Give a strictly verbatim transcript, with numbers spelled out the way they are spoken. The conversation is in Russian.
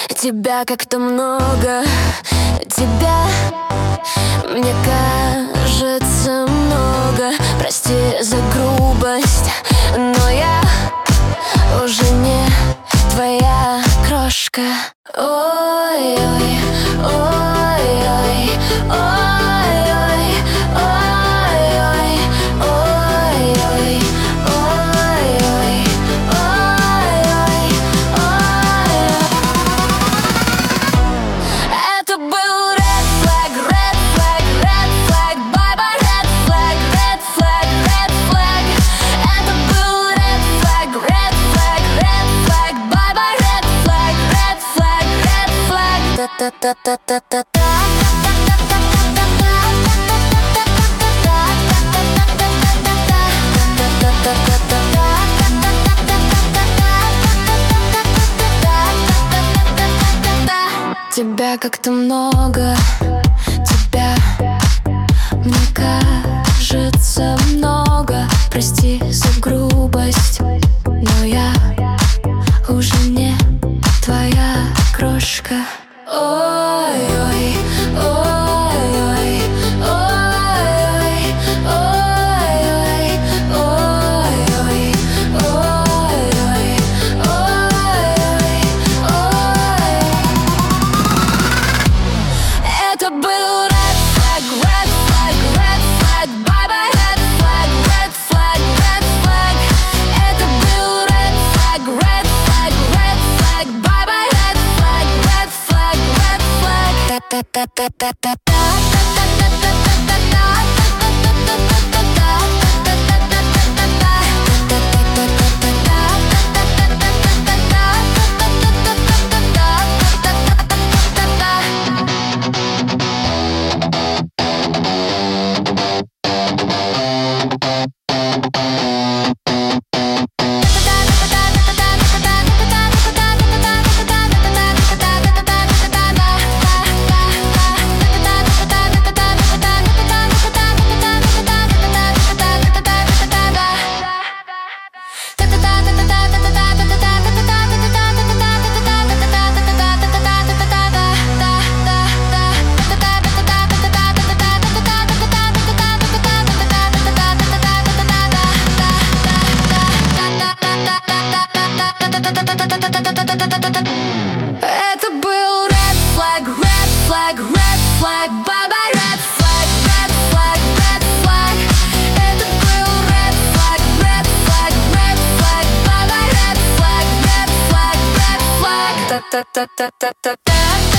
Тебя как-то много, тебя, мне кажется, много. Прости за грубость, но я уже не твоя крошка. Ой-ой, ой-ой, ой-ой, ой-ой, ой-ой, ой-ой, ой-ой, ой-ой. Это был red flag, red flag, red flag, bye-bye red flag, red flag, red flag. Это был red flag, red flag, red flag, bye-bye red flag, red flag, red flag. Та-та-та-та-та-та. Тебя как-то много, тебя, мне кажется, много. Прости за грубость, но я уже не твоя крошка. Ой-ой, ой-ой, ой-ой, ой-ой, ой-ой, ой-ой, ой-ой, ой. Это был red flag, red flag, red flag, bye-bye red flag, red flag, red flag. Это был red flag, red flag, red flag, bye-bye red flag, red flag, red flag. Та-та-та-та-та-та. Это был red flag, red flag, red flag, bye-bye red flag, red flag, red flag. Это был red flag, red flag, red flag, bye-bye red flag, red flag, red flag. Та-та-та-та-та-та.